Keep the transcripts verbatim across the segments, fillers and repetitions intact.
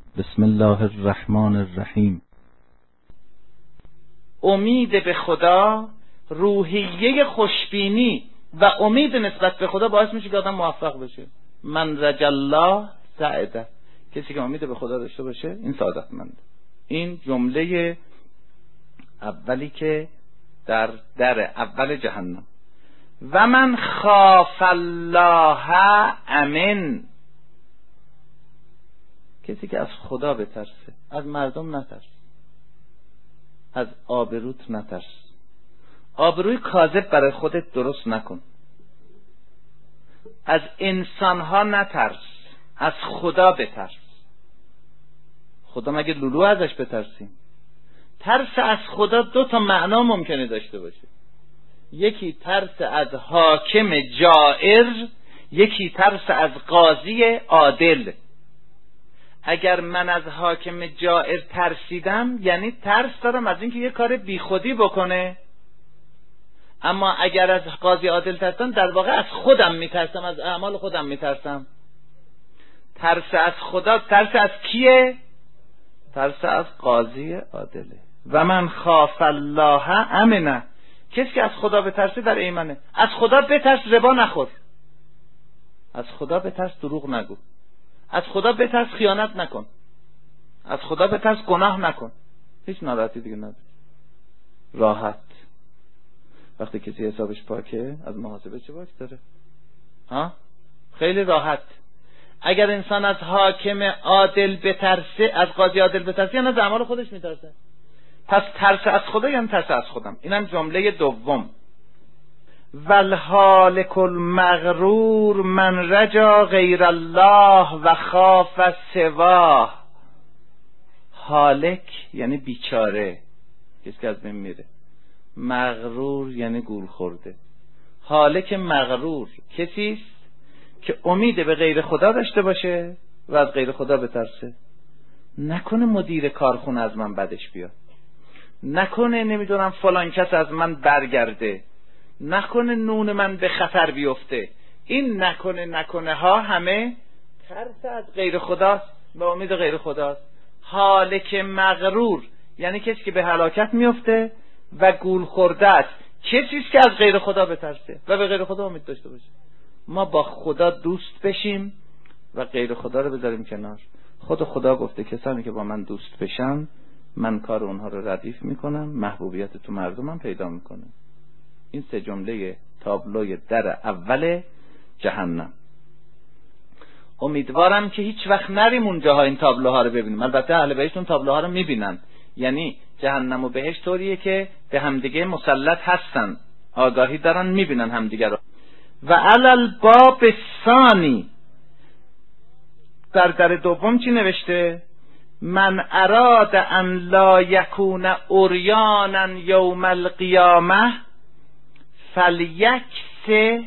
بسم الله الرحمن الرحیم. امید به خدا، روحیه خوشبینی و امید نسبت به خدا باعث میشه که آدم موفق بشه. من رجا الله سعده، کسی که امید به خدا داشته باشه این سعادتمنده. این جمله اولی که در در اول جهنم. و من خاف الله امن، کسی که از خدا بترسه، از مردم نترس، از آبروت نترس، آبروی کاذب برای خودت درست نکن، از انسانها نترس، از خدا بترس. خدا مگه لولو ازش بترسیم؟ ترس از خدا دو تا معنا ممکنه داشته باشه، یکی ترس از حاکم جائر، یکی ترس از قاضی عادل. اگر من از حاکم جائر ترسیدم یعنی ترس دارم از اینکه یه کار بیخودی بکنه، اما اگر از قاضی عادل ترسم در واقع از خودم میترسم، از اعمال خودم میترسم. ترس از خدا ترس از کیه؟ ترس از قاضی عادله. و من خاف الله امنه، کسی که از خدا بترسه در ایمنه. از خدا بترس ربا نخور، از خدا بترس دروغ نگو، از خدا بترس خیانت نکن، از خدا بترس گناه نکن. هیچ ناراحتی دیگه نداره، راحت. وقتی کسی حسابش پاکه از محاسبه چه باک داره؟ ها؟ خیلی راحت. اگر انسان از حاکم عادل بترسه، از قاضی عادل بترسه، یعنی از اعمال خودش میترسه. پس ترس از خدا یعنی ترس از خودم. اینم جمله دوم. والهالک المغرور من رجا غیر الله و خاف سواه. هالک یعنی بیچاره، کسی که از بین میره. مغرور یعنی گول خورده. هالک مغرور کسی است که امید به غیر خدا داشته باشه و از غیر خدا بترسه. نکنه مدیر کارخونه از من بدش بیاد، نکنه نمیدونم فلان کس از من برگرده، نکنه نون من به خطر بیفته. این نکنه نکنه ها همه ترس از غیر خداست و امید غیر خداست. هالک مغرور یعنی کسی که به هلاکت میفته و گول خورده است، کسی است که از غیر خدا بترسه و به غیر خدا امید داشته باشه. ما با خدا دوست بشیم و غیر خدا رو بذاریم کنار. خود خدا گفته کسانی که با من دوست بشن من کار اونها رو ردیف میکنم، محبوبیت تو مردمم پیدا میکنم. این سه جمله تابلوی در اول جهنم. امیدوارم که هیچ وقت نریم اونجاها این تابلوها رو ببینیم. البته اهل بهشت اون تابلوها رو میبینن، یعنی جهنم و بهشت طوریه که به همدیگه مسلط هستن، آگاهی دارن، میبینن همدیگه رو. و علل باب ثانی، در در دوم چی نوشته؟ من اراد ان لا یکون عریانا یوم القیامه فلیکس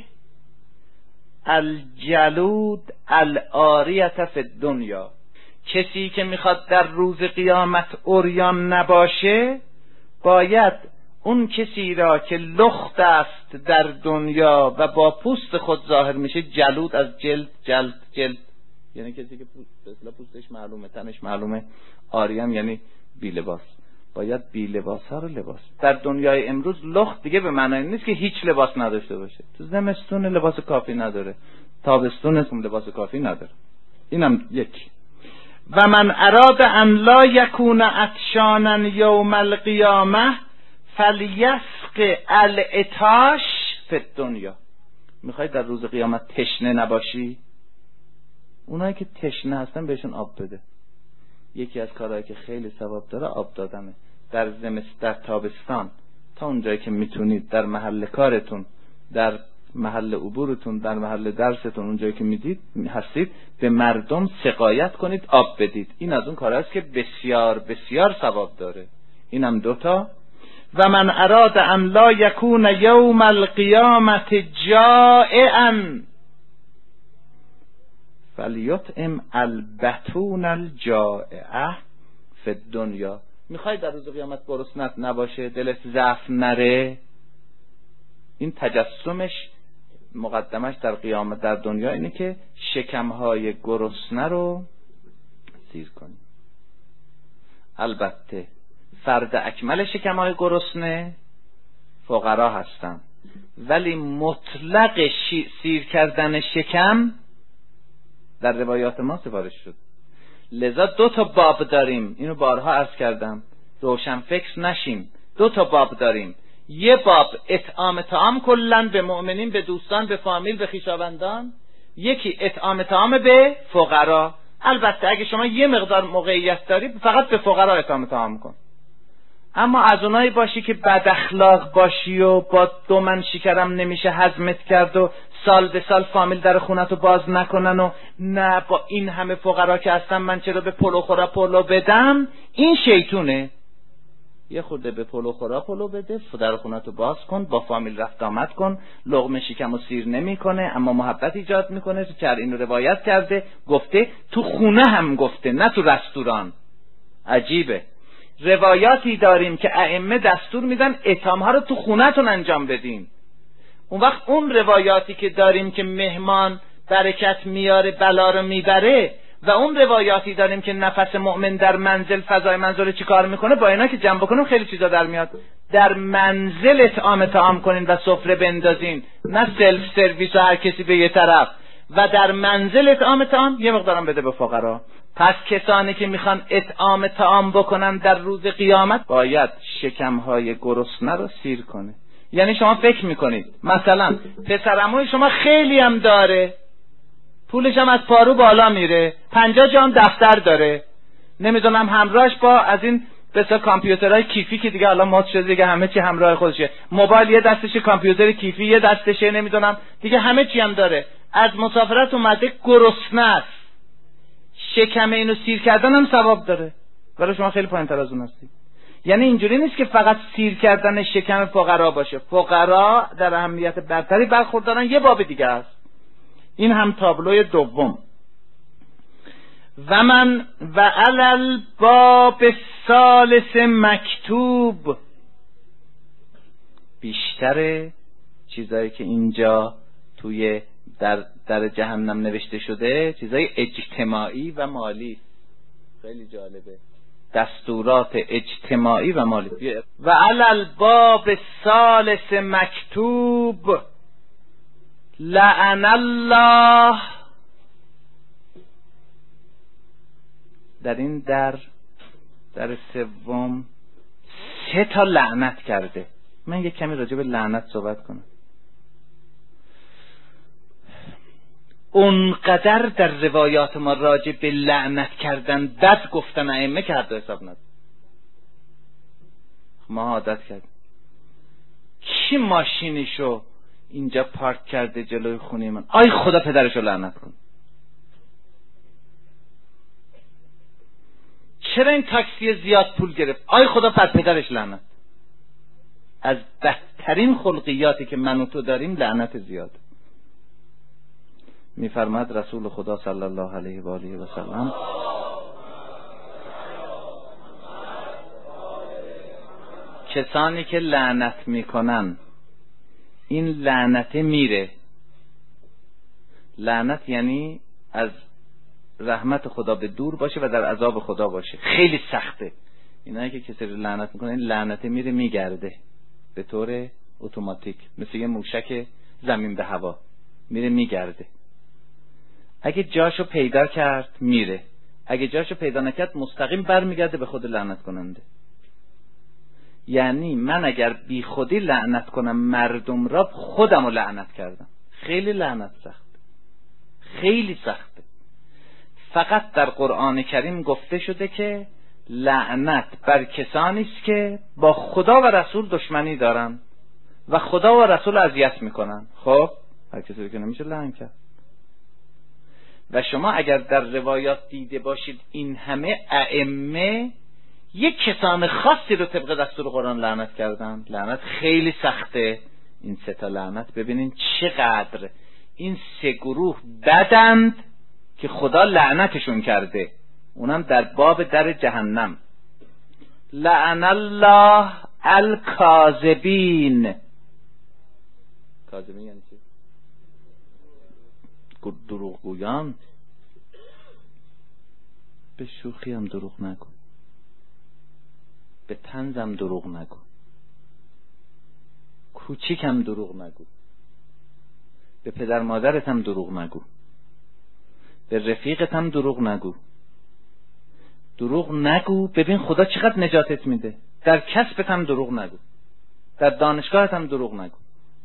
الجلود العاریة فی الدنیا. کسی که میخواد در روز قیامت عریان نباشه باید اون کسی را که لخت است در دنیا و با پوست خود ظاهر میشه، جلود از جلد، جلد جلد یعنی کسی که پوست پوستش معلومه، تنش معلومه، عاریان یعنی بی لباس، باید بی لباس ها رو لباس. در دنیای امروز لخت دیگه به معنی نیست که هیچ لباس نداشته باشه. تو زمستون لباس کافی نداره، تابستون لباس کافی نداره. اینم یک. و من اراد ان لا یکون عطشانا یوم القیامه فلیسق العطاش فی الدنیا. میخوای در روز قیامت تشنه نباشی؟ اونایی که تشنه هستن بهشون آب بده. یکی از کارهایی که خیلی ثواب داره آب دادنه. در زمستان، در تابستان، تا اونجایی که میتونید در محل کارتون، در محل عبورتون، در محل درستون، اونجایی که میدید هستید، به مردم سقایت کنید، آب بدید. این از اون کارهاست که بسیار بسیار ثواب داره. اینم دوتا. و من اراد ان لا یکون یوم القیامت جائعا فلیطعم البطون الجائعه فی الدنیا. میخوای در روز قیامت گرسنت نباشه، دلت ضعف نره، این تجسمش، مقدمش در قیامت در دنیا اینه که شکمهای گرسنه رو سیر کنی. البته فرد اکمل شکم‌های گرسنه فقرا هستن، ولی مطلق سیر کردن شکم در روایات ما سفارش شد. لذا دو تا باب داریم، اینو بارها عرض کردم، روشن فکر نشیم. دو تا باب داریم، یه باب اطعام طعام کلن به مؤمنین، به دوستان، به فامیل، به خویشاوندان، یکی اطعام طعام به فقرا. البته اگه شما یه مقدار موقعیت داری فقط به فقرا اطعام طعام کن، اما از اونایی باشی که بد اخلاق باشی و با دو من شکرم نمیشه هضمت کرد و سال به سال فامیل در خونتو باز نکنن و نه با این همه فقرا که هستن من چرا به پلو خورا پلو بدم، این شیطونه. یه خورده به پلو خورا پلو بده، در خونتو باز کن، با فامیل رفت آمد کن، لقمه شکمو سیر نمیکنه اما محبت ایجاد میکنه. چر اینو روایت کرده، گفته تو خونه هم گفته، نه تو رستوران. عجیبه. روایاتی داریم که ائمه دستور میدن اطعام ها رو تو خونه‌تون انجام بدین. اون وقت اون روایاتی که داریم که مهمان برکت میاره بلا رو میبره، و اون روایاتی داریم که نفس مؤمن در منزل فضای منزل چی کار میکنه، با اینا که جمع بکنیم خیلی چیزا در میاد. در منزل اطعام طعام کنین و سفره بندازین، نه سلف سرویس و هر کسی به یه طرف. و در منزل اطعام طعام یه مقدارم بده به فقرا. پس کسانی که میخوان اطعام طعام بکنن در روز قیامت باید شکمهای گرسنه رو سیر کنه. یعنی شما فکر میکنید مثلا پسرعموی شما خیلی هم داره، پولش هم از پارو بالا میره، پنجاه جام دفتر داره، نمیدونم همراهش با از این بسیار کامپیوترهای کیفی که دیگه الان مد شده دیگه همه چی همراه خودشه، موبایل یه دستشه، کامپیوتر کیفی یه دستشه، نمیدونم دیگه همه چی هم داره، از مسافرت اومده گرسنه است، شکم اینو سیر کردن هم ثواب داره، ولی شما خیلی پایین‌تر از اون هستی. یعنی اینجوری نیست که فقط سیر کردن شکم فقرا باشه، فقرا در اهمیت برتری برخوردارن. یه باب دیگه است، این هم تابلوی دوم. و من و علل باب ثالث مکتوب، بیشتر چیزایی که اینجا توی در در جهنم نوشته شده چیزای اجتماعی و مالی. خیلی جالبه، دستورات اجتماعی و مالی. و علل باب ثالث مکتوب لعن الله، در این در در سوم سه تا لعنت کرده. من یک کمی راجع به لعنت صحبت کنم. اونقدر در روایات ما راجع به لعنت کردن بد گفتن ائمه که حد حساب نداره. ما عادت کردیم. کی ماشینشو اینجا پارک کرده جلوی خونه من؟ آی خدا پدرشو لعنت کن. چرا این تاکسی زیاد پول گرفت؟ آی خدا پر پدرش لعنت. از بدترین خلقیاتی که من و تو داریم لعنت زیاد. میفرماد رسول خدا صلی الله علیه و آله و سلم، کسانی که لعنت میکنن این لعنت میره. لعنت یعنی از رحمت خدا به دور باشه و در عذاب خدا باشه. خیلی سخته. اینایی که کسی رو لعنت میکنه این لعنت میره میگرده به طور اتوماتیک، مثل یه موشک زمین به هوا میره میگرده. اگه جاشو پیدا کرد میره، اگه جاشو پیدا نکرد مستقیم برمیگرده به خود لعنت کننده. یعنی من اگر بی خودی لعنت کنم مردم را، خودمو لعنت کردم. خیلی لعنت سخته، خیلی سخته. فقط در قرآن کریم گفته شده که لعنت بر کسانی است که با خدا و رسول دشمنی دارن و خدا و رسول اذیت میکنن. خب هر کسی که نمیشه لعن کرد. و شما اگر در روایات دیده باشید این همه ائمه یک کسان خاصی رو طبق دستور قرآن لعنت کردن. لعنت خیلی سخته. این سه تا لعنت ببینین چقدر این سه گروه بدند که خدا لعنتشون کرده، اونم در باب در جهنم. لعن الله الکاذبین. کاذبین یعنی چی؟ دروغگویان. به شوخی هم دروغ نکن. به طنزم دروغ نگو، کوچیکم دروغ نگو، به پدر مادرتم دروغ نگو، به رفیقتم دروغ نگو. دروغ نگو، ببین خدا چقدر نجاتت میده. در کسبتم دروغ نگو، در دانشگاهتم دروغ نگو.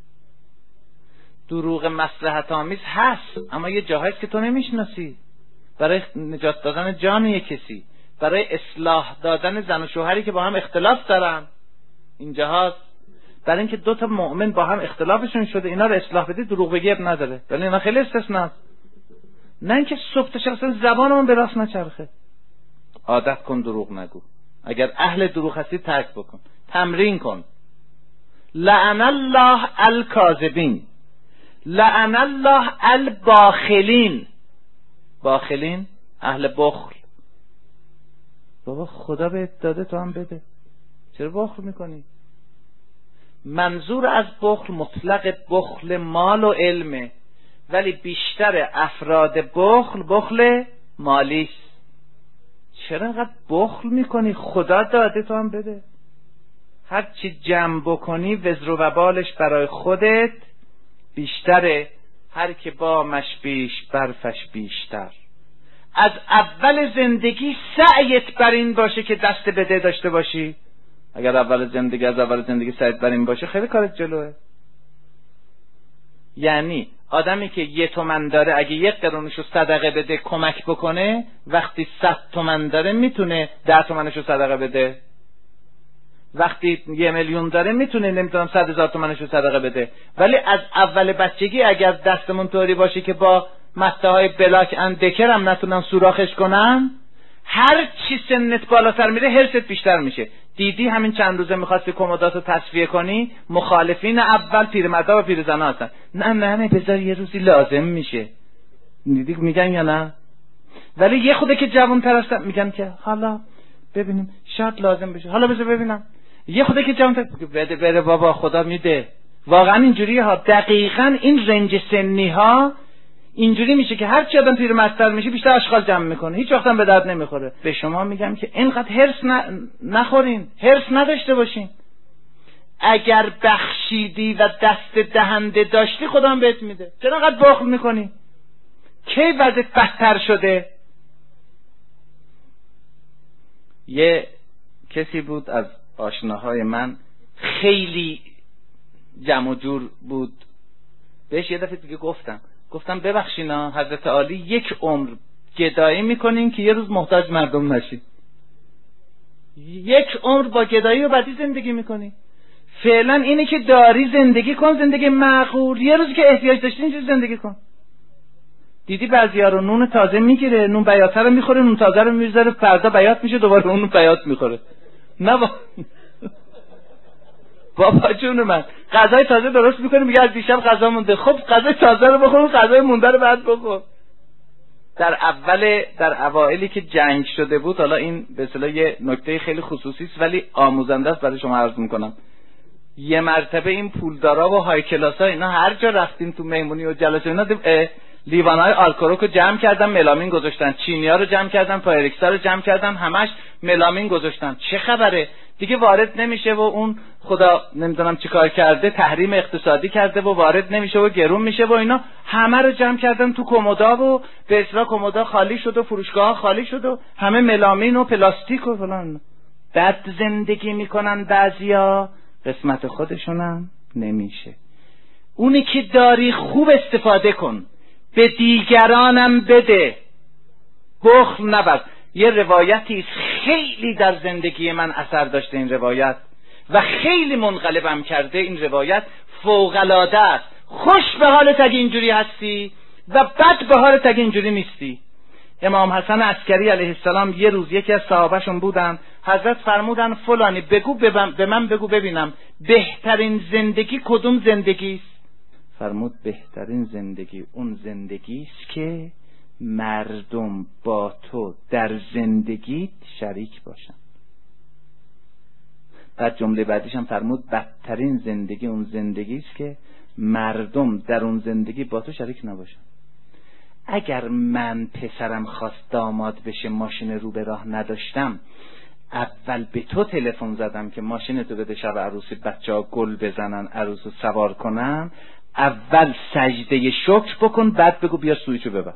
دروغ مصلحت آمیز هست، اما یه جاهایی که تو نمیشناسی، برای نجات دادن جان یک کسی، برای اصلاح دادن زن و شوهری که با هم اختلاف دارن، اینجاها برای اینکه دو تا مؤمن با هم اختلافشون شده اینا رو اصلاح بدی، دروغ بگی اب نداره، ولی اینا خیلی استثناست. نه اینکه صبح تا شب زبانمون به راست نچرخه. عادت کن دروغ نگو. اگر اهل دروغ هستی ترک بکن، تمرین کن. لعن الله الکاذبین، لعن الله الباخلین. باخلین اهل بخل. بابا خدا بهت داده تو هم بده، چرا بخل میکنی؟ منظور از بخل مطلق بخل مال و علمه، ولی بیشتر افراد بخل بخل مالی است. چرا انقدر بخل میکنی؟ خدا داده تو هم بده. هر چی جمع بکنی وزر و وبالش برای خودت بیشتره. هر که بامش بیش برفش بیشتر. از اول زندگی سعیت بر این باشه که دست بده داشته باشی. اگر اول زندگی از اول زندگی سعیت بر این باشه خیلی کارت جلوه. یعنی آدمی که یه تومن داره اگه یک قرونشو صدقه بده کمک بکنه، وقتی صد تومن داره میتونه ده تومنشو صدقه بده. وقتی یه میلیون داره میتونه نمیدونم صد هزار تومنشو صدقه بده. ولی از اول بچگی اگر دستمون طوری باشه که با مته های بلاک اند دکر هم نتونن سوراخش کنن، هر چی سنت بالاتر میره حرصت بیشتر میشه. دیدی همین چند روزه میخواستی کمداتو تصفیه کنی، مخالفین اول پیرمردا و پیرزنا هستن. نه نه نه بذار یه روزی لازم میشه. دیدی میگن یا نه؟ ولی یه خوده که جوان تر هستن میگن که حالا ببینیم شاید لازم بشه، حالا بذار ببینم. یه خوده که جوان تر بده بره بابا خدا میده. واقعا اینجوریه ها. دقیقاً این رنج سنی ها اینجوری میشه که هر چی آدم پیرمردتر میشه بیشتر آشغال جمع میکنه، هیچ وقت هم به درد نمیخوره. به شما میگم که اینقدر هرس ن... نخورین، هرس نداشته باشین. اگر بخشیدی و دست دهنده داشتی خدا هم بهت میده. چرا اینقدر بخل میکنی؟ کی وضعیت بدتر شده؟ یه کسی بود از آشناهای من خیلی جمع و جور بود، بهش یه دفعه دیگه گفتم گفتم ببخشینا حضرت عالی یک عمر گدایی میکنین که یه روز محتاج مردم نشین. یک عمر با گدایی و بدی زندگی میکنی. فعلا اینه که داری زندگی کن، زندگی معقول. یه روزی که احتیاج داشتی اینجوری زندگی کن. دیدی بعضیا رو نون تازه میگیره، نون بیاته رو میخوره، نون تازه رو میذاره فردا بیات میشه، دوباره نون بیات میخوره. نه با... بابا جون من غذای تازه درست میکنی میگه از دیشب غذا مونده. خب غذای تازه رو بخور، غذای مونده رو بعد بخور. در اول در اوائلی که جنگ شده بود، حالا این به اصطلاح یه نکته خیلی خصوصی است ولی آموزنده است برای شما عرض میکنم. یه مرتبه این پولدارا و های کلاسا اینا هر جا رفتیم تو مهمونی و جلسه اینا لیوانای آلکروک رو جمع کردن ملامین گذاشتن، چینی‌ها رو جمع کردن، پایرکسا رو جمع کردن، همش ملامین گذاشتن. چه خبره؟ دیگه وارد نمیشه و اون خدا نمیدونم چیکار کرده، تحریم اقتصادی کرده و وارد نمیشه و گرون میشه و اینا همه رو جمع کردن تو کمودا و به اصطلاح کمودا خالی شد و فروشگاه‌ها خالی شد و همه ملامین و پلاستیک و فلان. بد زندگی میکنن بعضیا، قسمت خودشونم نمیشه. اونی که داری خوب استفاده کن، به دیگرانم بده، بخل نبر. یه روایتی خیلی در زندگی من اثر داشته این روایت و خیلی منقلبم کرده. این روایت فوق‌العاده است. خوش به حالت اگه اینجوری هستی و بد به حالت اگه اینجوری نیستی. امام حسن عسکری علیه السلام یه روز یکی از صحابهشون بودن، حضرت فرمودن فلانی بگو به من بگو ببینم بهترین زندگی کدوم زندگی است؟ فرمود بهترین زندگی اون زندگی است که مردم با تو در زندگیت شریک باشن. بعد جمله بعدیش هم فرمود بدترین زندگی اون زندگی است که مردم در اون زندگی با تو شریک نباشن. اگر من پسرم خواست داماد بشه ماشین رو به راه نداشتم، اول به تو تلفن زدم که ماشینتو بده شب عروسی بچه‌ها گل بزنن عروسو سوار کنن، اول سجده شکر بکن بعد بگو بیا سویچو ببر.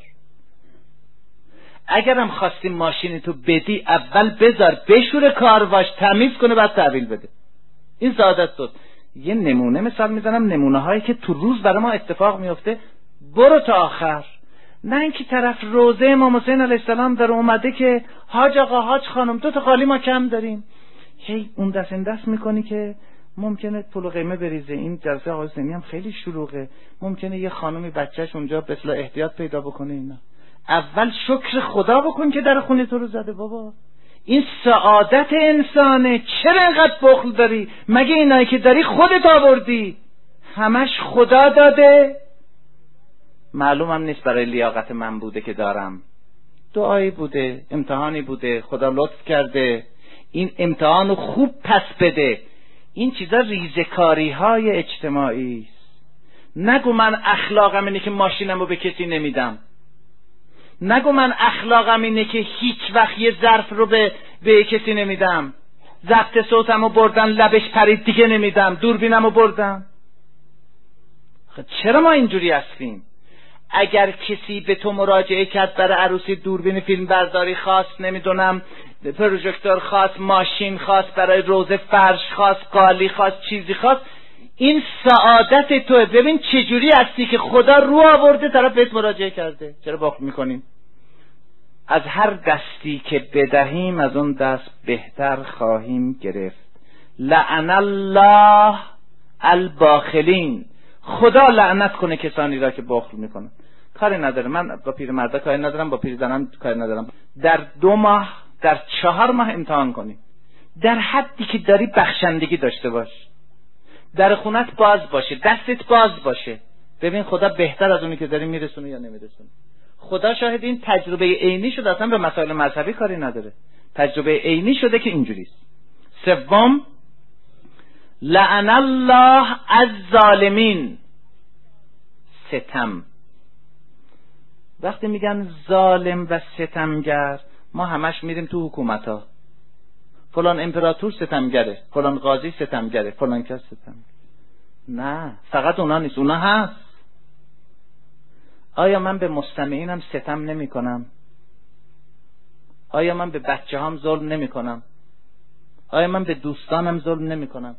اگرم خواستی ماشینتو بدی اول بذار بشوره کارواش تمیز کنه بعد تحویل بده. این سعادت شد. یه نمونه مثال میزنم، نمونه هایی که تو روز برای ما اتفاق میفته. برو تا آخر، نه اینکه طرف روزه امام حسین علیه السلام در اومده که حاج آقا حاج خانم دو تا خالی ما کم داریم، هی اون دست این دست میکنی که ممکنه پول و قیمه بریزه. این جلسه آقای حسینی هم خیلی شلوغه، ممکنه یه خانمی بچهش اونجا به اصطلاح احتیاط پیدا بکنه. اینا اول شکر خدا بکن که در خونه تو رو زده. بابا این سعادت انسانه، چرا اینقدر بخل داری؟ مگه اینایی که داری خودت آوردی؟ همش خدا داده؟ معلومم نیست برای لیاقت من بوده که دارم، دعایی بوده، امتحانی بوده، خدا لطف کرده. این امتحانو خوب پس بده. این چیزا ریزکاری های اجتماعی است. نگو من اخلاقم اینه که ماشینمو به کسی نمیدم، نگو من اخلاقم اینه که هیچ وقت یه ظرف رو به به کسی نمیدم، ضبط صوتمو بردن لبش پرید دیگه نمیدم، دوربینمو بردم. خب چرا ما اینجوری هستیم؟ اگر کسی به تو مراجعه کرد برای عروسی دوربین فیلم برداری خواست، نمیدونم پروژکتور خواست، ماشین خواست، برای روزه فرش خواست، قالی خواست، چیزی خواست، این سعادت توه. ببین چجوری هستی که خدا رو آورده طرف بهت مراجعه کرده. چرا بخل میکنیم؟ از هر دستی که بدهیم از اون دست بهتر خواهیم گرفت. لعن الله الباخلین. خدا لعنت کنه کسانی را که بخل میکنن. کاری نداره، من با پیرمردا کاری ندارم، با پیرزنان کاری ندارم. در دو ماه، در چهار ماه امتحان کنی. در حدی که داری بخشندگی داشته باش، در خونت باز باشه، دستت باز باشه. ببین خدا بهتر از اونی که داری میرسونه یا نمیرسونه. خدا شاهد، این تجربه عینی شده، اصلا به مسائل مذهبی کاری نداره، تجربه عینی شده که اینجوریست. سوم، لعن الله الظالمین. ستم. وقتی میگن ظالم و ستمگر، ما همش میریم تو حکومت ها، فلان امپراتور ستمگره، فلان قاضی ستمگره، فلان کس ستمگره. نه، فقط اونا نیست، اونا هست. آیا من به مستمعینم ستم نمی کنم؟ آیا من به بچه هم ظلم نمی کنم؟ آیا من به دوستانم ظلم نمی کنم؟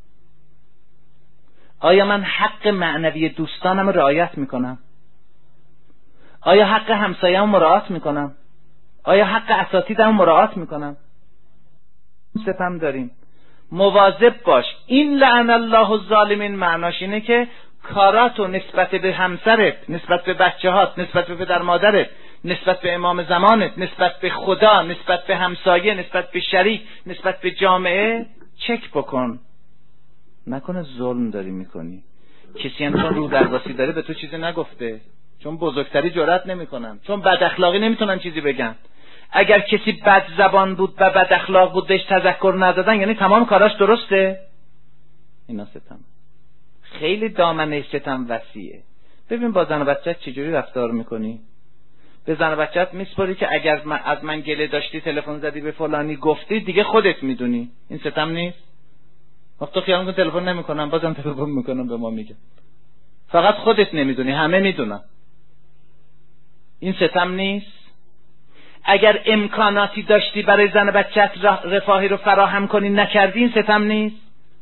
آیا من حق معنوی دوستانم رعایت می کنم؟ آیا حق همسایه‌ام مراعات می کنم؟ آیا حق اساتیدم مراعات می کنم؟ ستم داریم. مواظب باش. این لعن الله الظالمین معناش اینه که کاراتو نسبت به همسرت، نسبت به بچه‌هات، نسبت به پدر مادرت، نسبت به امام زمانت، نسبت به خدا، نسبت به همسایه، نسبت به شریک، نسبت به جامعه چک بکن. نکنه ظلم داری میکنی. کسی هم چون رو درواسی داره به تو چیزی نگفته، چون بزرگتری جرأت نمیکنن، چون بد اخلاقی نمیتونن چیزی بگن. اگر کسی بد زبان بود و بد اخلاق بود بهش تذکر ندادن، یعنی تمام کاراش درسته. اینا ستم. خیلی دامنه ستم وسیعه. ببین با زن و بچت چجوری رفتار میکنی. به زن و بچت میسپاری که اگر من از من گله داشتی، تلفن زدی به فلانی گفتی، دیگه خودت میدونی. این ستم نیست؟ وقتی خیال کن تلفن نمیکنم، بازم تلفن میکنم به ما میگه. فقط خودت نمیدونی، همه میدونن. این ستم نیست؟ اگر امکاناتی داشتی برای زن و بچت رفاهی رو فراهم کنی نکردی، این ستم نیست؟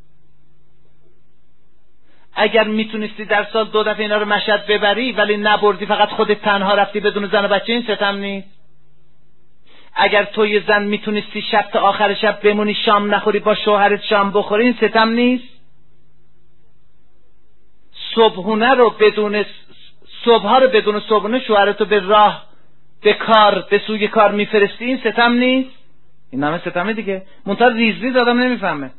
اگر میتونستی در سال دو دفعه اینا رو مشهد ببری ولی نبردی، فقط خودت تنها رفتی بدون زن و بچه، این ستم نیست؟ اگر توی زن میتونستی شب تا آخر شب بمونی شام نخوری، با شوهرت شام بخوری، این ستم نیست؟ صبحونه رو بدون صبحها رو بدون صبحونه شوهرتو به راه، به کار، به سوی کار میفرستی، این ستم نیست؟ این همه ستمه دیگه. منتها ریز ریز آدم نمیفهمه.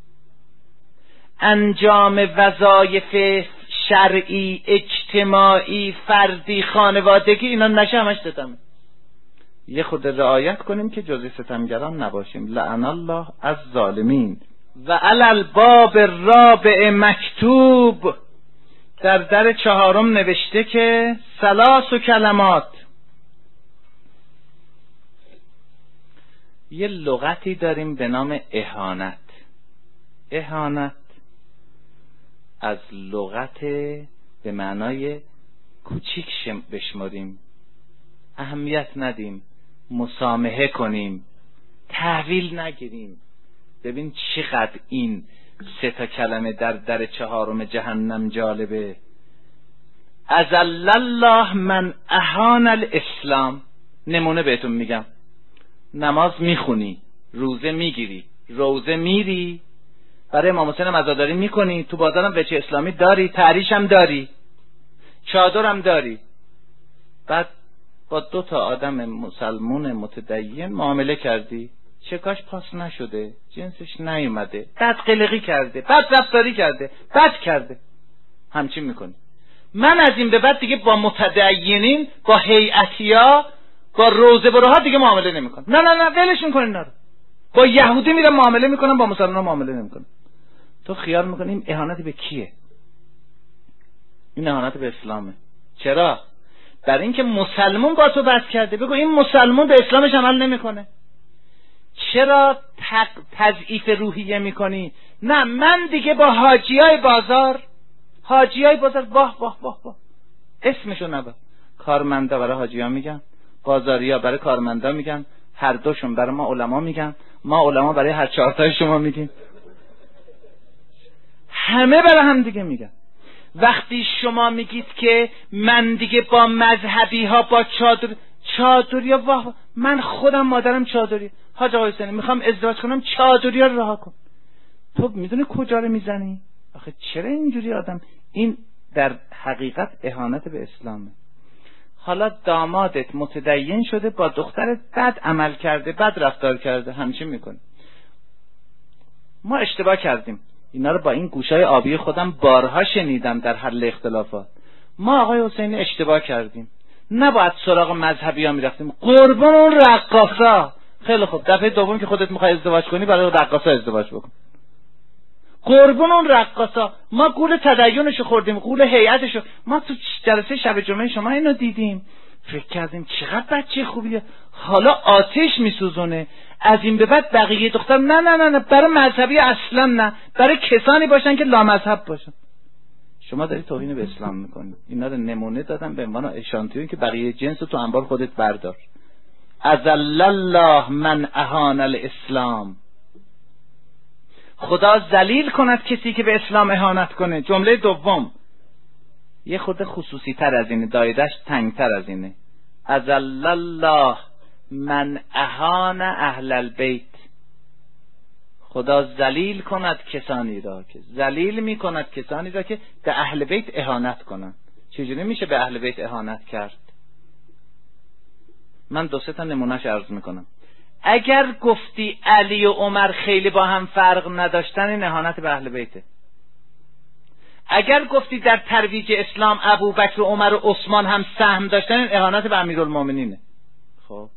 انجام وظایف شرعی، اجتماعی، فردی، خانوادگی، اینا نشه همش ستمه. یه خود رعایت کنیم که جزء ستمگران نباشیم. لعن الله الظالمین. و علی الباب الرابع مکتوب، در در چهارم نوشته که ثلاث کلمات. یه لغتی داریم به نام اهانت. اهانت از لغت به معنای کوچیک بشماریم، اهمیت ندیم، مسامحه کنیم، تحویل نگیریم. ببین چقدر این سه تا کلمه در در چهارم جهنم جالبه. اذل الله من اهان الاسلام. نمونه بهتون میگم، نماز میخونی، روزه میگیری، روزه میری، برای امام حسین هم عزاداری میکنی، تو بازارم وجه اسلامی داری، تحریش هم داری، چادرم داری، بعد با دو تا آدم مسلمون متدین معامله کردی، چکاش پاس نشده، جنسش نیومده، بد قلقی کرده، بد رفتاری کرده، بد کرده، همچین میکنی. من از این به بعد دیگه با متدینین، با هیئتیا، با روزه بروها دیگه معامله نمیکنم. نه نه نه ولشون کنین اینا رو. با یهودی میرم معامله میکنم، با مسلمان معامله نمیکنم. تو خیال میکنی این اهانت به کیه؟ این اهانت به اسلامه. چرا؟ برای اینکه مسلمان با تو بحث کرده. بگو این مسلمان به اسلامش عمل نمیکنه. چرا تضعیف روحیه میکنی؟ نه من دیگه با حاجیای بازار، حاجیای بازار واه واه واه واه اسمشو نبر. کارمندا برای حاجیان میگن، بازاریا برای کارمندا میگن، هر دوشون برای ما علما میگن، ما علما برای هر چهار تای شما میگیم، همه برای هم دیگه میگن. وقتی شما میگید که من دیگه با مذهبی ها، با چادر چادری ها، واه من خودم مادرم چادری، حاج آقای حسینی میخوام ازدواج کنم، چادری ها رو رها کن. تو میدونی کجا رو میزنی؟ آخه چرا اینجوری آدم؟ این در حقیقت اهانت به اسلامه. حالا دامادت متدین شده، با دخترت بد عمل کرده، بد رفتار کرده، همچین میکنه. ما اشتباه کردیم. اینا رو با این گوشای آبی خودم بارها شنیدم در حل اختلافات. ما آقای حسینی اشتباه کردیم، نباید سراغ مذهبی ها میرفتیم. قربان اون رقاصا. خیلی خوب، دفعه دوم که خودت میخوای ازدواج کنی برای رقاصا ازدواج بکن. قربان اون رقاصا. ما گول تدینشو خوردیم، گول هیئتشو. ما تو جلسه شب جمعه شما اینو دیدیم، فکر کردیم چقدر بچه خوبیه، حالا آتش میسوزونه. از این به بعد بقیه دختر نه نه نه نه برای مذهبی اصلا نه، برای کسانی باشن که لامذهب باشن. شما داری توهین به اسلام میکنی. اینا رو نمونه دادم به عنوان اشانتیون که بقیه جنس تو انبار خودت بردار. اذل الله من اهان الاسلام. خدا ذلیل کند کسی که به اسلام اهانت کنه. جمله دوم یه خورده خصوصی تر از اینه، دایره‌اش تنگ تر از اینه. اذل الله من اهان اهل البیت. خدا ذلیل کند کسانی را که ذلیل می کند کسانی را که به اهل بیت اهانت کنند. چجوری میشه به اهل بیت اهانت کرد؟ من دو سه تا نمونهش عرض میکنم. اگر گفتی علی و عمر خیلی با هم فرق نداشتن، این اهانت به اهل بیته. اگر گفتی در ترویج اسلام ابوبکر و عمر و عثمان هم سهم داشتن، این اهانت به امیرالمومنینه. خب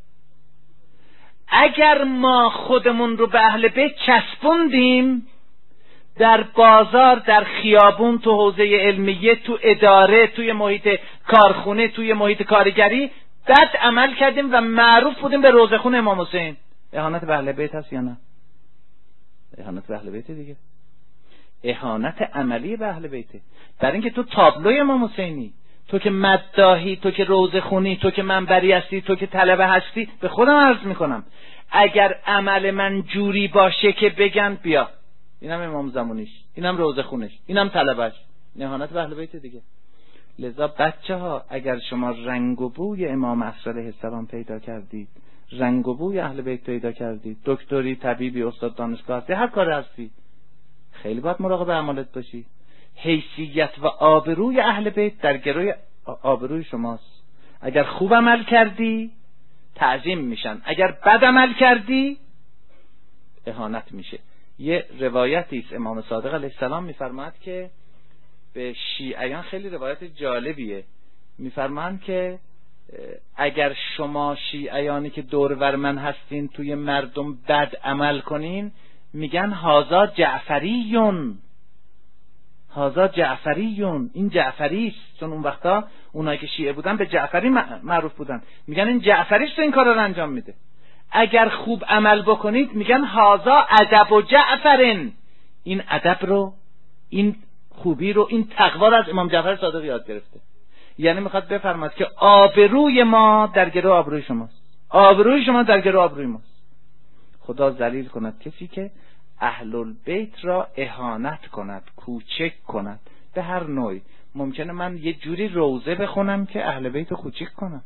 اگر ما خودمون رو به اهل بیت چسبوندیم، در بازار، در خیابون، تو حوزه علمیه، تو اداره، توی محیط کارخونه، توی محیط کارگری بد عمل کردیم و معروف بودیم به روزخون امام حسین، اهانت به اهل بیت هست یا نه؟ اهانت به اهل بیت دیگه. اهانت عملی به اهل بیته. در اینکه تو تابلوی امام حسینی، تو که مداحی، تو که روزخونی، تو که منبری هستی، تو که طلبه هستی. به خودم عرض میکنم اگر عمل من جوری باشه که بگن بیا اینم امام زمانیش، اینم روزخونش، اینم طلبهش، اهانت به اهل بیت دیگه. لذا بچه ها اگر شما رنگ و بوی امام عصر علیه السلام پیدا کردید، رنگ و بوی اهل بیت پیدا کردید، دکتری، طبیبی، استاد دانشگاه هستی، هر کار هستی، خیلی باید مراقب اعمالت باشی. حیثیت و آبروی اهل بیت در گروی آبروی شماست. اگر خوب عمل کردی تعظیم میشن، اگر بد عمل کردی اهانت میشه. یه روایتی است امام صادق علیه السلام میفرماد که به شیعیان خیلی روایت جالبیه. میفرمان که اگر شما شیعیانی که دور ور من هستین توی مردم بد عمل کنین، میگن هازا جعفریون، هازا جعفریون، این جعفری است. چون اون وقتا اونایی که شیعه بودن به جعفری معروف بودن، میگن این جعفریش تو این کارا رو انجام میده. اگر خوب عمل بکنید میگن هازا ادب و جعفرن، این ادب رو، این خوبی رو، این تقوا رو از امام جعفر صادق یاد گرفته. یعنی میخواد بفرماد که آبروی ما در گرو آبروی شماست، آبروی شما در گرو آبروی ماست. خدا ذلیل کند کسی که اهل البیت را اهانت کند، کوچک کند به هر نوعی. ممکنه من یه جوری روزه بخونم که اهل بیت رو کوچک کنم.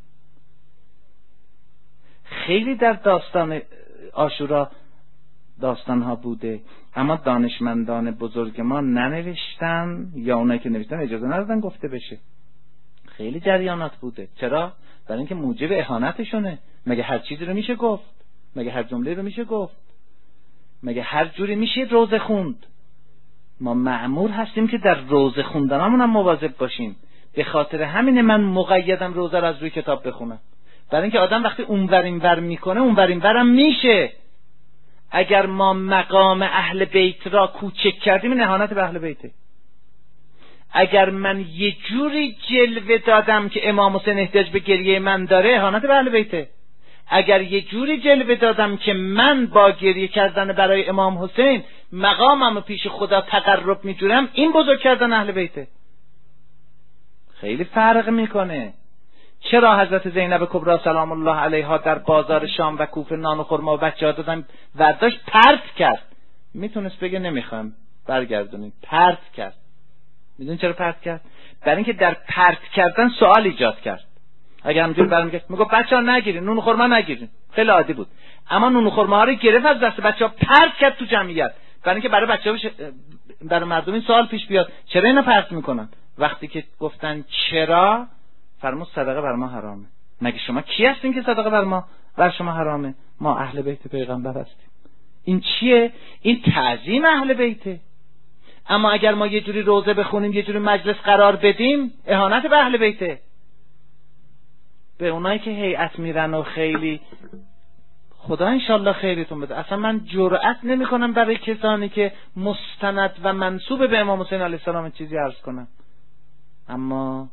خیلی در داستان عاشورا داستان ها بوده، اما دانشمندان بزرگ ما ننوشتن، یا اونایی که نوشتن اجازه ندادن گفته بشه. خیلی جریانات بوده. چرا؟ برای اینکه موجب اهانتشونه. مگه هر چیزی رو میشه گفت؟ مگه هر جمله رو میشه گفت؟ مگه هر جوری میشه روزه خوند؟ ما مأمور هستیم که در روزه خوندنامون هم مواظب باشیم. به خاطر همین من مقیدم روزه رو از روی کتاب بخونم، برای اینکه آدم وقتی اونور اینور میکنه اونور اینورم میشه. اگر ما مقام اهل بیت را کوچک کردیم این اهانت به اهل بیته. اگر من یه جوری جلوه دادم که امام حسین احتیاج به گریه من داره، اهانت به اهل بیته. اگر یه جوری جلوه دادم که من با گریه کردن برای امام حسین مقامم پیش خدا تقرب میجورم، این بزرگ کردن اهل بیته. خیلی فرق میکنه. چرا حضرت زینب کبری سلام الله علیها در بازار شام و کوفه نان و خرما و بچه‌ها دادن ورداشت پرت کرد؟ میتونست بگه نمیخوام برگردونید، پرت کرد. میدون چرا پرت کرد؟ برای اینکه در پرت کردن سوال ایجاد کرد. اگه همینجوری برمیگشت میگه بچه‌ها نگیرین، نون و خرما نگیرین، خیلی عادی بود. اما نون و خرما ها رو گرفت از دست بچه‌ها، پرت کرد تو جمعیت، برای اینکه برای بچه‌ها بش... برای مردم این سوال پیش بیاد چرا اینا پرت میکنن. وقتی که گفتن چرا، فرمود صدقه بر ما حرامه. مگه شما کی هستین که صدقه بر ما بر شما حرامه؟ ما اهل بیت پیغمبر هستیم. این چیه؟ این تعظیم اهل بیته. اما اگر ما یه جوری روزه بخونیم، یه جوری مجلس قرار بدیم، اهانت به اهل بیته. به اونایی که هیئت میرن و خیلی خدا انشالله خیرتون بده. اصلا من جرئت نمی کنم برای کسانی که مستند و منسوب به امام حسین علیه السلام چیزی عرض کنم، اما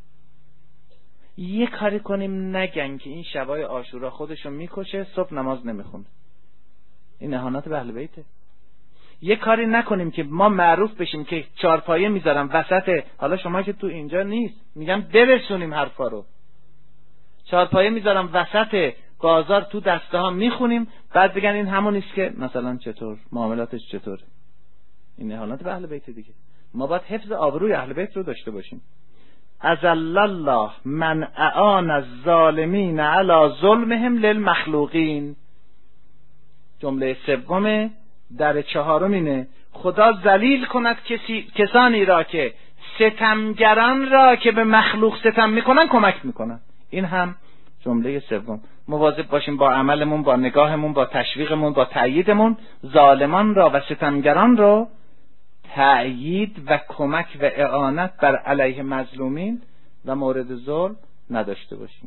یه کاری کنیم نگن که این شبای عاشورا خودشو میکشه، صبح نماز نمیخونه. این اهانت به اهل بیته. یه کاری نکنیم که ما معروف بشیم که چارپایه میذارم وسط، حالا شما که تو اینجا نیست میگم برسونیم حرفا رو، چارپایه میذارم وسط بازار تو دسته ها میخونیم، بعد بگن این همون نیست که مثلا چطور معاملاتش چطوره. این اهانت به اهل بیت دیگه. ما باید حفظ آبروی اهل بیت رو داشته باشیم. اذل الله من اعان الظالمین علی ظلمهم للمخلوقین. جمله سوم در چهارم اینه: خدا ذلیل کند کسی کسانی را که ستمگران را که به مخلوق ستم میکنن کمک میکنن. این هم جمله سوم. مواظب باشیم با عملمون، با نگاهمون، با تشویقمون، با تأییدمون ظالمان را و ستمگران را تأیید و کمک و اعانت بر علیه مظلومین و مورد ظلم نداشته باشیم.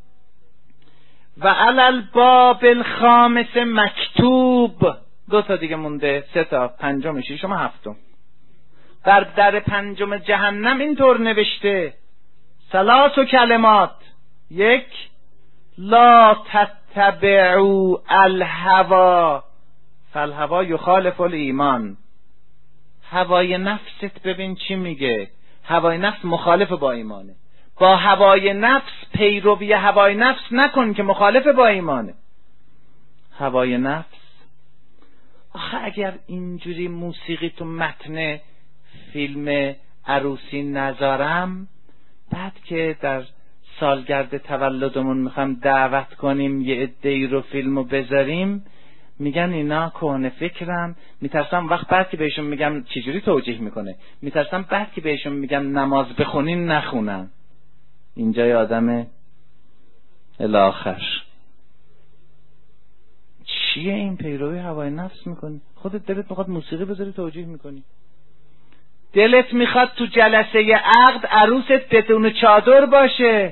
و علل باب الخامس مکتوب. دو تا دیگه مونده، سه تا، پنجم شما هفتم. بر در پنجم جهنم اینطور نوشته: ثلاث کلمات. یک، لا تتبعوا الهوا فالهوا یخالف الایمان. هوای نفست ببین چی میگه. هوای نفس مخالف با ایمانه. با هوای نفس پیروی هوای نفس نکن که مخالف با ایمانه. هوای نفس. آخه اگر اینجوری موسیقی تو متن فیلم عروسی نذارم، بعد که در سالگرد تولدمون میخوام دعوت کنیم یه عده‌ای رو فیلمو بذاریم، میگن اینا کهنه فکرن. میترسم وقت بعد که بهشون میگم چجوری توجیه میکنه، میترسم بعد که بهشون میگم نماز بخونین نخونن. اینجا آدم الاخر چیه این پیروی هوای نفس میکنی؟ خودت دلت میخواد موسیقی بذاری توجیه میکنی. دلت میخواد تو جلسه عقد عروست بدون چادر باشه.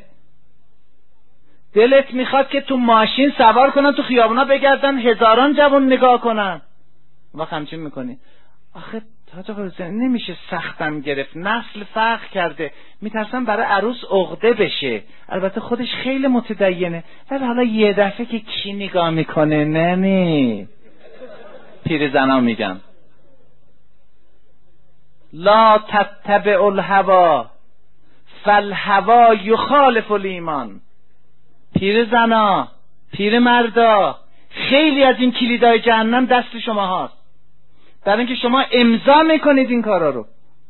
دلت میخواد که تو ماشین سوار کنن تو خیابونا بگردن هزاران جوان نگاه کنن. ما همچین میکنی. آخه حاج آقا حسین نمیشه سختم گرفت، نسل فرق کرده، میترسم برای عروس عقده بشه. البته خودش خیلی متدینه، ولی حالا یه دفعه که کی نگاه میکنه نمی پیرزنا میگن لا تتبع الهوا فالهوا یخالف الایمان. پیرزنا، پیرمردا، خیلی از این کلیدای جهنم دست شما هاست، در اینکه شما امضا میکنید این کارا رو.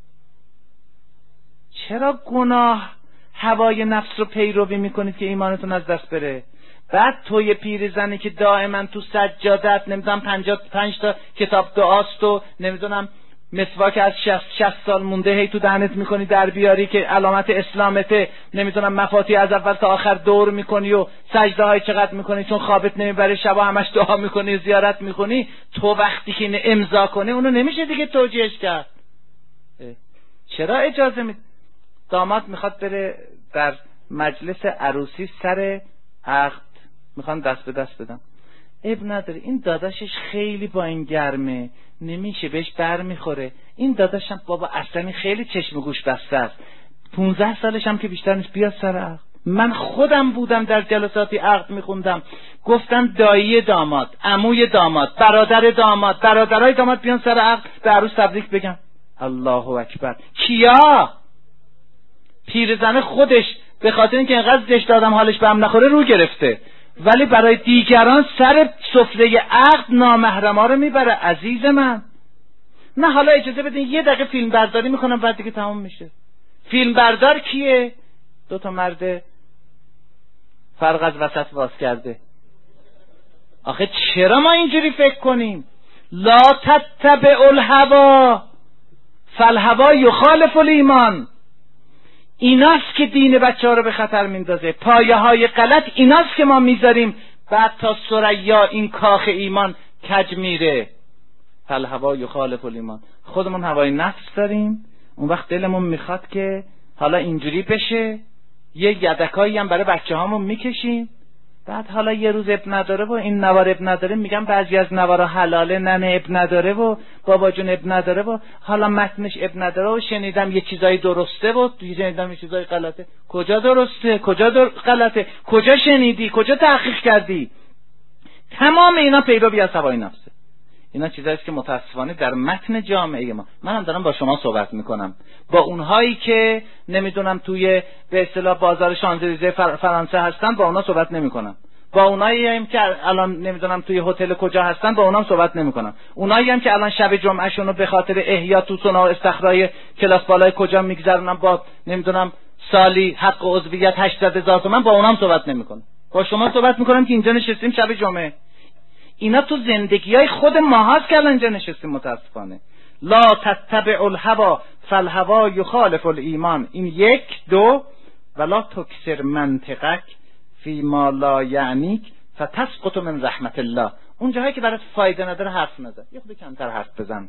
چرا گناه هوای نفس رو پیروی میکنید که ایمانتون از دست بره؟ بعد توی پیرزنی که دائما تو سجادت نمیدونم پنجاه پنج تا کتاب دعاست و نمیدونم مسواک از شصت شصت سال مونده هی تو دهنت میکنی در بیاری که علامت اسلامته، نمیدونم مفاتیح از اول تا آخر دور میکنی و سجده های چقدر میکنی چون خوابت نمیبره، شبا همش دعا میکنی، زیارت میکنی. تو وقتی که اینو امضا کنی اونو نمیشه دیگه توجیهش کرد. چرا اجازه می داماد میخواد بره در مجلس عروسی سر عقد، میخوان دست به دست بدم، اب نداره، این داداشش خیلی با این گرمه نمیشه، بهش بر میخوره. این داداشم بابا اصلا خیلی چشم گوش بسته است، پونزده سالش هم که بیشتر نیست، بیاد سر عقد. من خودم بودم در جلساتی عقد میخوندم، گفتم دایی داماد، عموی داماد، برادر داماد، برادرای داماد بیان سر عقد به عروس تبریک بگم. الله اکبر. کیا؟ پیرزن خودش به خاطر اینکه اینقدر زشت آدم حالش به هم نخوره رو گرفته، ولی برای دیگران سر سفره عقد نامحرما رو میبره. عزیز من، نه حالا اجازه بدین یه دقیقه فیلم برداری میکنم بعد دیگه تمام میشه. فیلم بردار کیه؟ دو تا مرد فرق از وسط واس کرده. آخه چرا ما اینجوری فکر کنیم؟ لا تتبع الهوا فالهوا یخالف الایمان. ایناست که دین بچه ها رو به خطر میندازه، پایه های غلط ایناست که ما میذاریم، بعد تا ثریا این کاخ ایمان کج میره. فالهوا یخالف الایمان. خودمون هوای نفس داریم، اون وقت دلمون میخواد که حالا اینجوری بشه، یه یدکایی هم برای بچه هامون میکشیم، بعد حالا یه روز اب نداره و این نوار اب نداره، میگم بعضی از نوارا حلاله، ننه اب نداره و بابا جون اب نداره و حالا متنش اب نداره و شنیدم یه چیزایی درسته و شنیدم یه چیزایی غلطه. کجا درسته؟ کجا در... غلطه؟ کجا شنیدی؟ کجا تحقیق کردی؟ تمام اینا پیروی از هوای نفسه. اینا چیزایی است که متاسفانه در متن جامعه ما، منم دارم با شما صحبت میکنم، با اونهایی که نمیدونم توی به اصطلاح بازار شانزلیزه فر... فرانسه هستن با اونا صحبت نمیکنم، با اونایی هم که الان نمیدونم توی هتل کجا هستن با اونام صحبت نمیکنم، اونایی هم که الان شب جمعه شونو به خاطر احیا تو سنا و استخرای کلاس بالای کجا میگذرونم با نمیدونم سالی حق عضویت هشتصد هزار تومان، با اونام صحبت نمیکنم. با شما صحبت میکنم که اینجا نشستیم شب جمعه. اینا تو زندگی های خود ما هست که الان اینجا نشستیم متاسفانه. لا تتبع الهوا فالهوا یخالف الایمان. این یک. دو، ولا تکثر منطقک فی ما لا یعنیک فتسقط من رحمت الله. اون جاهایی که برات فایده نداره حرف نزن، یه خود کمتر حرف بزن.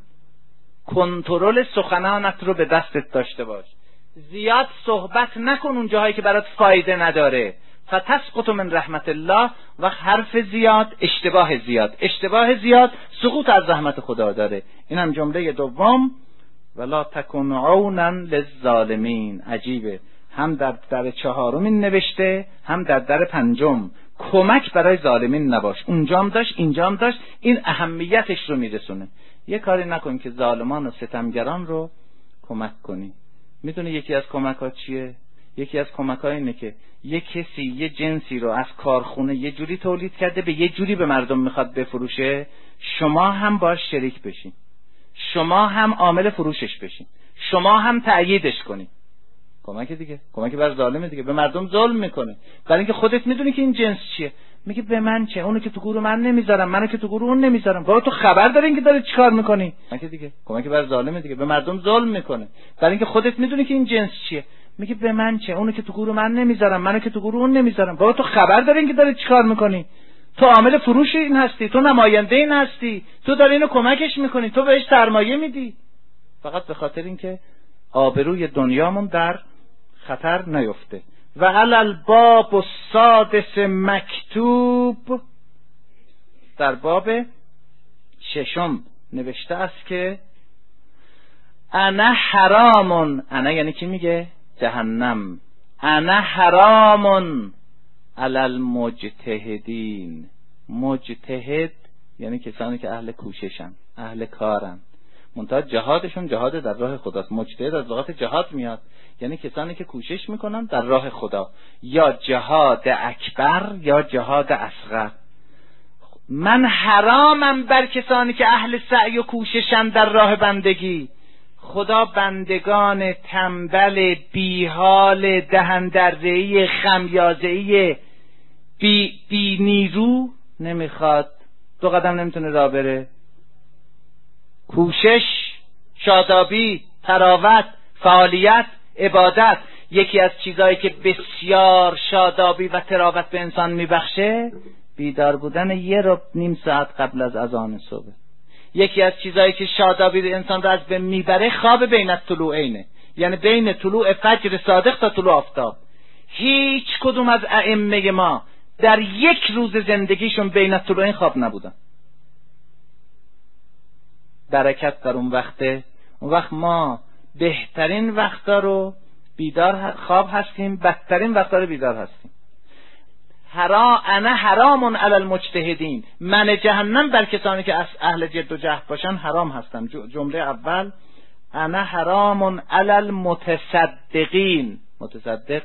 کنترل سخنانت رو به دستت داشته باش. زیاد صحبت نکن اون جاهایی که برات فایده نداره. فتسقط من رحمت الله. و حرف زیاد اشتباه زیاد، اشتباه زیاد سقوط از رحمت خدا داره. این هم جمله دوم. ولا تکن عونا للظالمین. عجیبه، هم در در چهارم نوشته هم در در پنجم. کمک برای ظالمین نباش. اونجام داشت اینجام داشت، این اهمیتش رو میرسونه. یه کاری نکن که ظالمان و ستمگران رو کمک کنی. میدونی یکی از کمک ها چیه؟ یکی از کمک ها اینه که یه کسی یه جنسی رو از کارخونه یه جوری تولید کرده به یه جوری به مردم میخواد بفروشه، شما هم باش شریک بشین، شما هم عامل فروشش بشین، شما هم تأییدش کنی. کمک دیگه، کمک بر ظالم دیگه، به مردم ظلم میکنه. برای اینکه خودت میدونی که این جنس چیه، میگه به من چه، اونو که تو گروه من نمیذارم، منو که تو گروه اون نمیذارم. بابا تو خبر داری اینکه داری چیکار میکنی؟ کمک دیگه، کمک بر ظالم دیگه، به مردم ظلم میکنه. برای اینکه خودت میدونی که این جنس چیه، میگه به من چه، اونو که تو گروه من نمیذارم، منو که تو گروه اون نمیذارم. بابا تو خبر داری اینکه داری چیکار میکنی؟ تو عامل فروش این هستی، تو نماینده این هستی، تو داری اینو کمکش میکنی، تو بهش سرمایه میدی، فقط به خاطر اینکه آبروی دنیامون در خطر نیفته. و علی الباب السادس مکتوب. در باب ششم نوشته است که انا حرامون، انا یعنی چی میگه؟ جهنم. انا حرامون علی المجتهدین. مجتهد یعنی کسانی که اهل کوششن، اهل کارن، منتها جهادشون جهاد در راه خداست. مجتهد از لغت جهاد میاد، یعنی کسانی که کوشش میکنن در راه خدا، یا جهاد اکبر یا جهاد اصغر. من حرامم بر کسانی که اهل سعی و کوششن در راه بندگی. خدا بندگان تنبل، بیحال، دهندره‌ای، خمیازه‌ای، بی, بی نیرو نمیخواد، دو قدم نمیتونه راه بره. کوشش، شادابی، تراوت، فعالیت، عبادت. یکی از چیزایی که بسیار شادابی و تراوت به انسان میبخشه بیدار بودن یه ربع نیم ساعت قبل از اذان صبح. یکی از چیزایی که شادابی به انسان رو از بین میبره خواب بین الطلوعینه، یعنی بین طلوع فجر صادق تا طلوع آفتاب. هیچ کدوم از ائمه ما در یک روز زندگیشون بین الطلوعین خواب نبودن. برکت در اون وقته. اون وقت ما بهترین وقتا رو بیدار خواب هستیم، بدترین وقتا رو بیدار هستیم. حرام انا حرامون علی المجتهدین، من جهنم بر کسانی که اهل جد و جهد باشن حرام هستم. جمله اول انا حرامون علی المتصدقین، متصدق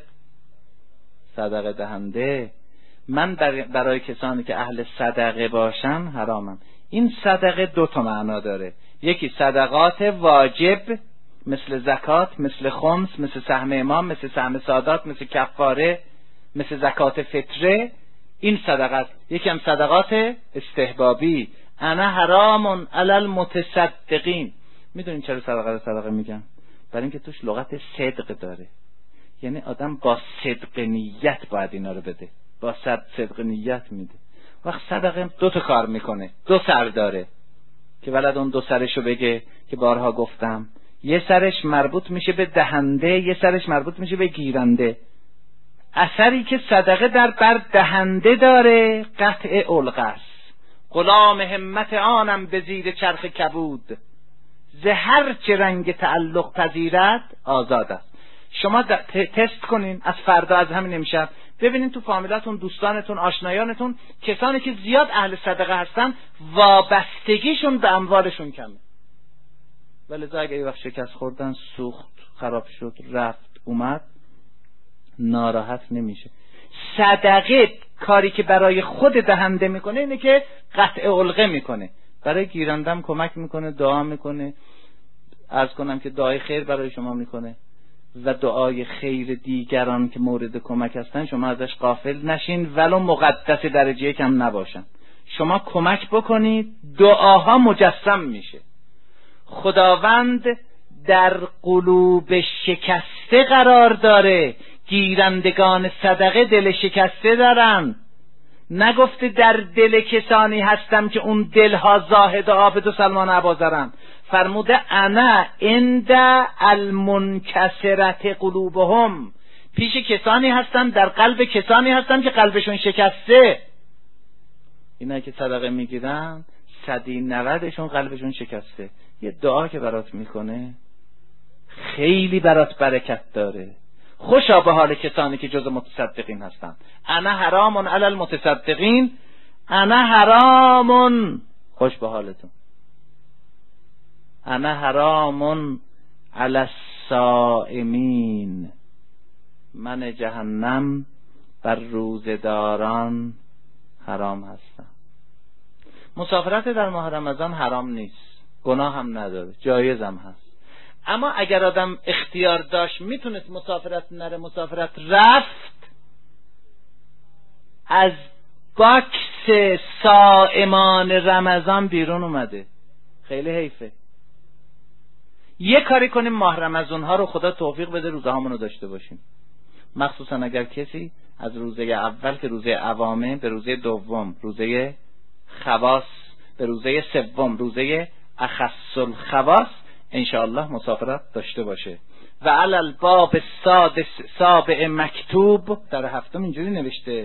صدقه دهنده، من برای کسانی که اهل صدقه باشن حرامم. این صدقه دو تا معنا داره. یکی صدقات واجب مثل زکات، مثل خمس، مثل سهم امام، مثل سهم سادات، مثل کفاره، مثل زکات فطره، این صدقات. یکی هم صدقات استحبابی، انا حرامون علی المتصدقین. میدونین چرا صدقه رو صدقه میگن؟ برای اینکه توش لغت صدق داره، یعنی آدم با صدق نیت باید اینا رو بده، با صد صدق نیت میده. وقت صدقه دو تا کار میکنه، دو سر داره که ولد اون دو سرشو بگه که بارها گفتم. یه سرش مربوط میشه به دهنده، یه سرش مربوط میشه به گیرنده. اثری که صدقه در بر دهنده داره قطع علقه است. غلام همت آنم به زیر چرخ کبود، زهر چه رنگ تعلق پذیرد آزاد است. شما تست کنین از فردا، از همین امشب ببینین تو فامیلاتون، دوستانتون، آشنایانتون کسانی که زیاد اهل صدقه هستن وابستگیشون به اموالشون کمه. ولذا اگه یه وقت شکست خوردن، سوخت، خراب شد، رفت اومد، ناراحت نمیشه. صدقه کاری که برای خود دهنده میکنه اینه که قطع علقه میکنه، برای گیرندم کمک میکنه، دعا میکنه. عرض کنم که دعای خیر برای شما میکنه و دعای خیر دیگران که مورد کمک هستن شما ازش غافل نشین، ولو مقدس درجه کم نباشن. شما کمک بکنید، دعاها مجسم میشه. خداوند در قلوب شکسته قرار داره. گیرندگان صدقه دل شکسته دارن. نگفته در دل کسانی هستم که اون دلها زاهد و عابد و سلمان عبازرن. فرموده انا عند المنکسرت قلوبهم، پیش کسانی هستم، در قلب کسانی هستم که قلبشون شکسته. اینا که صدقه میگیرن صدی نودشون قلبشون شکسته. یه دعا که برات میکنه خیلی برات برکت داره. خوشا به حال کسانی که جز متصدقین هستن. انا حرامون علی المتصدقین، انا حرامون، خوش به حالتون. انا حرامون علی الصائمین، من جهنم بر روزداران حرام هستم. مسافرت در ماه رمضان حرام نیست، گناه هم نداره، جایز هم هست. اما اگر آدم اختیار داشت میتونست مسافرت نره، مسافرت رفت، از باکس صائمان رمضان بیرون اومده، خیلی حیفه. یه کاری کنیم ماه رمضان ها رو خدا توفیق بده روزه هامونو داشته باشیم، مخصوصا اگر کسی از روزه اول که روزه عوامه به روزه دوم روزه خواص، به روزه سوم روزه اخص الخواص انشاءالله مسافرت داشته باشه. و علی الباب السادس سابع مکتوب، در هفتم اینجوری نوشته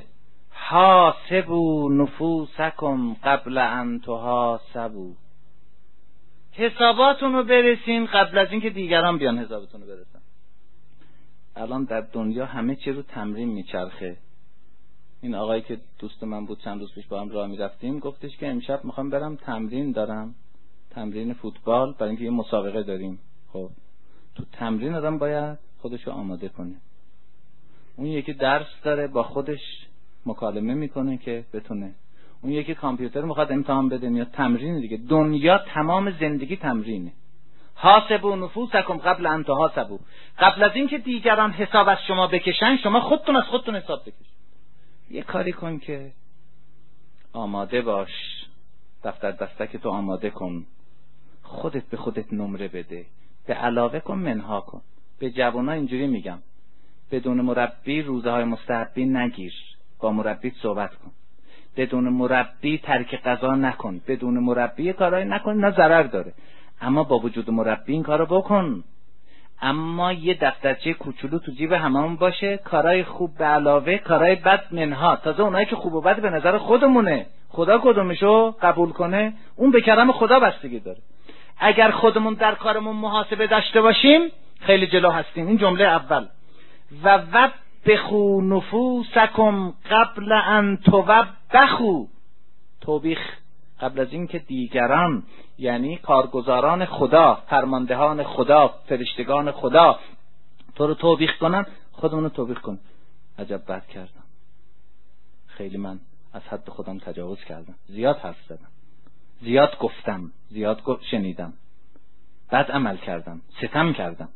حاسبوا نفوسکم قبل ان تحاسبوا، حساباتون رو برسین قبل از اینکه دیگران بیان حسابتون رو برسن. الان در دنیا همه چی رو تمرین میچرخه. این آقایی که دوست من بود چند روز پیش با هم راه میرفتیم گفتش که امشب میخوام برم تمرین دارم، تمرین فوتبال، برای اینکه یه مسابقه داریم. خب تو تمرین آدم باید خودشو آماده کنه. اون یکی درس داره با خودش مکالمه میکنه که بتونه. اون یکی کامپیوتر میخواد امتحان بده یا تمرین دیگه. دنیا تمام زندگی تمرینه. حاسبوا نفوسکم قبل ان تحاسبوا. قبل از اینکه دیگران حساب از شما بکشن شما خودتون از خودتون حساب بکش. یه کاری کن که آماده باش، دفتر دستک تو آماده کن، خودت به خودت نمره بده، به علاوه کن منها کن. به جوونا اینجوری میگم بدون مربی روزه های مستحبی نگیر، با مربی صحبت کن. بدون مربی ترک غذا نکن، بدون مربی کارهای نکن، اینا ضرر داره. اما با وجود مربی این کارو بکن. اما یه دفترچه کوچولو تو جیب هممون باشه، کارهای خوب به علاوه، کارهای بد منها. تازه اونایی که خوب و بد به نظر خودمونه، خدا کدومشو قبول کنه اون به کرم خدا بستگی داره. اگر خودمون در کارمون محاسبه داشته باشیم خیلی جلو هستیم. این جمله اول. و وبخوا نفوسکم قبل ان توبخوا. توبیخ قبل از این که دیگران، یعنی کارگزاران خدا، فرماندهان خدا، فرشتگان خدا تو رو توبیخ کنن، خودمون رو توبیخ کن. عجب بد کردم، خیلی من از حد خودم تجاوز کردم، زیاد حرف زدم، زیاد گفتم، زیاد شنیدم، بد عمل کردم، ستم کردم.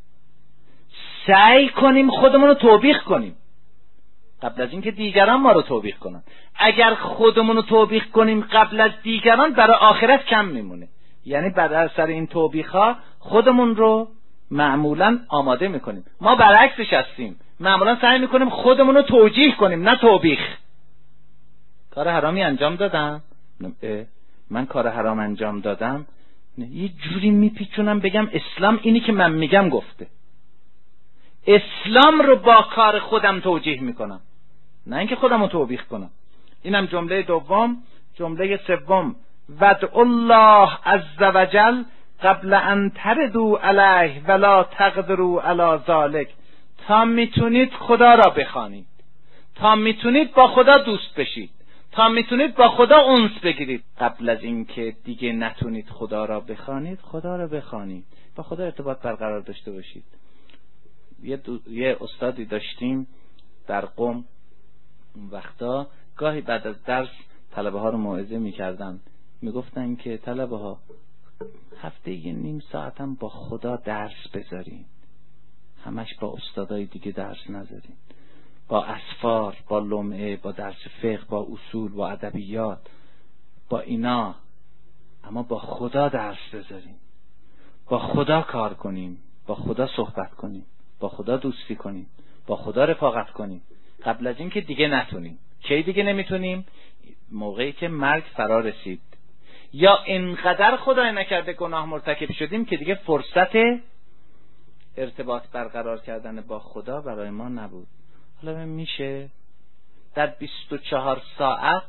سعی کنیم خودمون رو توبیخ کنیم قبل از اینکه دیگران ما رو توبیخ کنن. اگر خودمون رو توبیخ کنیم قبل از دیگران برای آخرت کم میمونه. یعنی بعد از سر این توبیخ ها خودمون رو معمولا آماده میکنیم. ما برعکسش هستیم، معمولا سعی میکنیم خودمون رو توجیه کنیم نه توبیخ. کار حرامی انجام دادم، من کار حرام انجام دادم، یه جوری میپیچونم بگم اسلام اینی که من میگم گفته. اسلام رو با کار خودم توجیه میکنم نه اینکه خودم رو توبیخ کنم. اینم جمله دوم. جمله سوم ودعوا الله عز وجل قبل ان تردوا علیه ولا تقدروا علی ذلک. تا میتونید خدا را بخوانید، تا میتونید با خدا دوست بشید، تا میتونید با خدا انس بگیرید. قبل از اینکه دیگه نتونید خدا را بخوانید، خدا را بخوانید، با خدا ارتباط برقرار داشته باشید. یه, دو... یه استادی داشتیم در قم، اون وقتا گاهی بعد از درس طلبه ها رو موعظه میکردن، میگفتن که طلبه ها هفته یه نیم ساعت هم با خدا درس بذارین، همش با استادای دیگه درس نذارین، با اسفار، با لمعه، با درس فقه، با اصول، با ادبیات، با اینا، اما با خدا درس بذارین، با خدا کار کنیم، با خدا صحبت کنیم، با خدا دوستی کنیم، با خدا رفاقت کنیم قبل از این که دیگه نتونیم. کی دیگه نمیتونیم؟ موقعی که مرگ فرا رسید یا اینقدر خدای نکرده گناه مرتکب شدیم که دیگه فرصت ارتباط برقرار کردن با خدا برای ما نبود. حالا میشه در بیست و چهار ساعت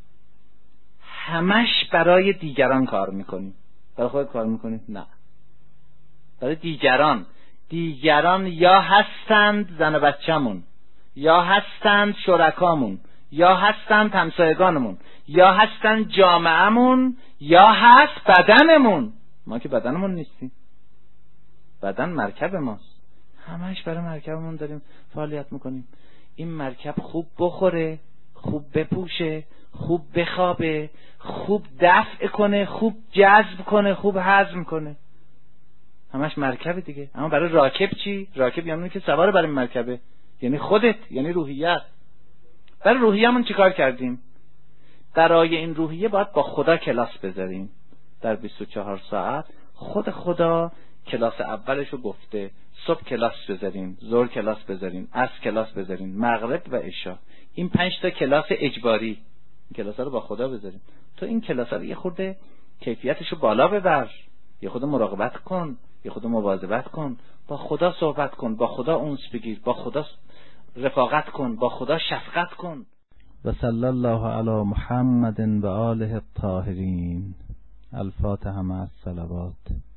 همش برای دیگران کار میکنیم، برای خود کار میکنیم؟ نه، برای دیگران. دیگران یا هستند زن و بچه‌مون، یا هستند شرکامون، یا هستند همسایگانمون، یا هستند جامعهمون، یا هست بدنمون. ما که بدنمون نیستیم، بدن مرکب ماست، همش برای مرکبمون داریم فعالیت میکنیم. این مرکب خوب بخوره، خوب بپوشه، خوب بخوابه، خوب دفع کنه، خوب جذب کنه، خوب هضم کنه، همش مرکب دیگه. اما برای راکب چی؟ راکب یعنی که سوار برای مرکبه، یعنی خودت، یعنی روحیت. برای روحیه‌مون چیکار کردیم؟ برای این روحیه باید با خدا کلاس بذاریم. در بیست و چهار ساعت خود خدا کلاس اولشو گفته، صبح کلاس بذارین، ظهر کلاس بذارین، عصر کلاس بذارین، مغرب و عشاء. این پنج تا کلاس اجباری، این کلاس‌ها رو با خدا بذارین. تو این کلاس‌ها رو یه خورده کیفیتشو بالا ببر، یه خورده مراقبت کن، یه خورده مواظبت کن، با خدا صحبت کن، با خدا انس بگیر، با خدا رفاقت کن، با خدا شفقت کن. و صلی الله علی محمد و آله الطاهرین. الفاتحه مع الصلوات.